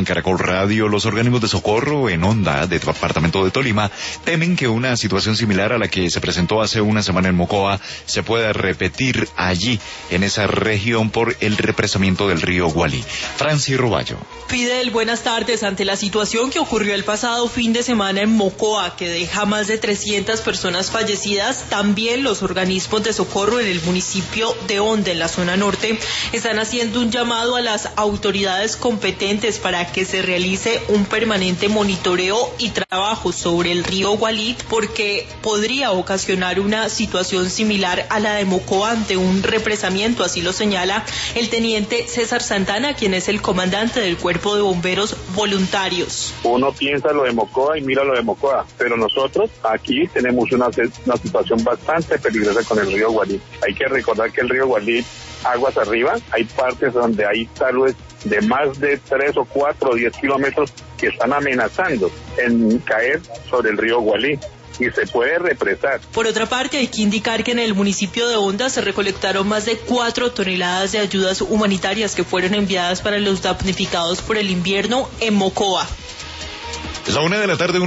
en Caracol Radio. Los organismos de socorro en Honda, del departamento de Tolima, temen que una situación similar a la que se presentó hace una semana en Mocoa se pueda repetir allí, en esa región, por el represamiento del río Gualí. Franci Roballo. Fidel, buenas tardes. Ante la situación que ocurrió el pasado fin de semana en Mocoa, que deja más de 300 personas fallecidas, también los organismos de socorro en el municipio de Honda, en la zona norte, están haciendo un llamado a las autoridades competentes para que se realice un permanente monitoreo y trabajo sobre el río Gualí, porque podría ocasionar una situación similar a la de Mocoa ante un represamiento, así lo señala el teniente César Santana, quien es el comandante del Cuerpo de Bomberos Voluntarios. Uno piensa lo de Mocoa y mira lo de Mocoa, pero nosotros aquí tenemos una situación bastante peligrosa con el río Gualí. Hay que recordar que el río Gualí, aguas arriba, hay partes donde hay taludes de más de 3 o 4 o 10 kilómetros que están amenazando en caer sobre el río Gualí y se puede represar. Por otra parte, hay que indicar que en el municipio de Honda se recolectaron más de 4 toneladas de ayudas humanitarias que fueron enviadas para los damnificados por el invierno en Mocoa. Es la 1 de la tarde.